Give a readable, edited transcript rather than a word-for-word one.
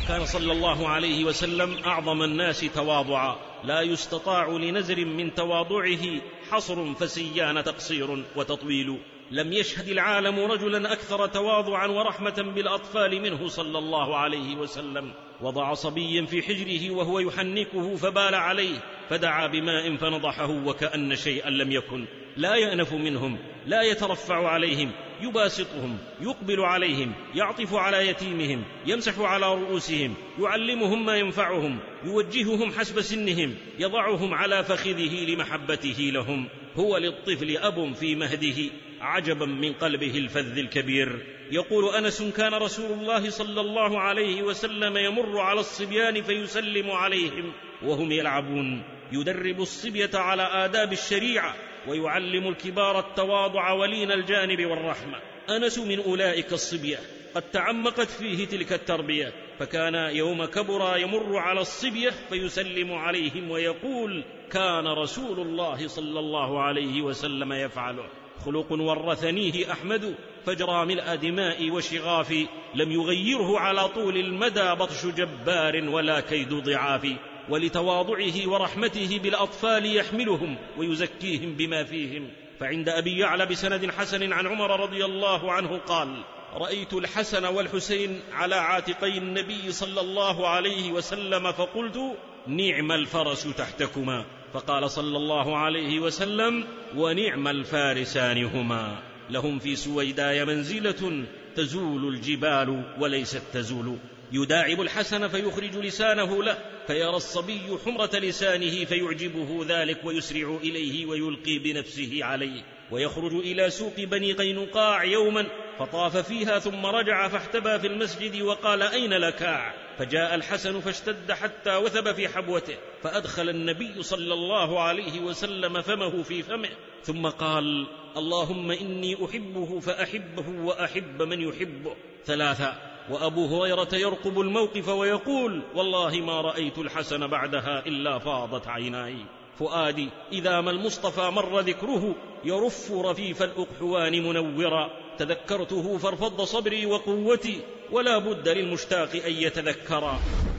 كان صلى الله عليه وسلم أعظم الناس تواضعا، لا يستطاع لنزر من تواضعه حصر فسيان تقصير وتطويل. لم يشهد العالم رجلا أكثر تواضعا ورحمة بالأطفال منه صلى الله عليه وسلم. وضع صبيا في حجره وهو يحنكه فبال عليه، فدعا بماء فنضحه وكأن شيئا لم يكن. لا يأنف منهم، لا يترفع عليهم، يباسطهم، يقبل عليهم، يعطف على يتيمهم، يمسح على رؤوسهم، يعلمهم ما ينفعهم، يوجههم حسب سنهم، يضعهم على فخذه لمحبته لهم. هو للطفل أب في مهده، عجبا من قلبه الفذ الكبير. يقول أنس: كان رسول الله صلى الله عليه وسلم يمر على الصبيان فيسلم عليهم وهم يلعبون، يدرب الصبية على آداب الشريعة، ويعلم الكبار التواضع ولين الجانب والرحمة. أنس من أولئك الصبية، قد تعمقت فيه تلك التربية، فكان يوم كبر يمر على الصبية فيسلم عليهم ويقول: كان رسول الله صلى الله عليه وسلم يفعله. خلق ورثنيه أحمد، فجرى ملء دماء وشغاف، لم يغيره على طول المدى بطش جبار ولا كيد ضعاف. ولتواضعه ورحمته بالأطفال يحملهم ويزكيهم بما فيهم. فعند أبي يعلى بسند حسن عن عمر رضي الله عنه قال: رأيت الحسن والحسين على عاتقي النبي صلى الله عليه وسلم، فقلت: نعم الفرس تحتكما. فقال صلى الله عليه وسلم: ونعم الفارسان هما. لهم في سويداء منزلة تزول الجبال وليست تزول. يداعب الحسن فيخرج لسانه له، فيرى الصبي حمرة لسانه فيعجبه ذلك ويسرع إليه ويلقي بنفسه عليه. ويخرج إلى سوق بني قينقاع يوما فطاف فيها، ثم رجع فاحتبى في المسجد وقال: أين لكاع؟ فجاء الحسن فاشتد حتى وثب في حبوته، فأدخل النبي صلى الله عليه وسلم فمه في فمه، ثم قال: اللهم إني أحبه فأحبه وأحب من يحبه 3. وأبو هريرة يرقب الموقف ويقول: والله ما رأيت الحسن بعدها إلا فاضت عيناي. فؤادي إذا ما المصطفى مر ذكره يرف رفيف الأقحوان منورا. تذكرته فارفض صبري وقوتي، ولا بد للمشتاق أن يتذكرا.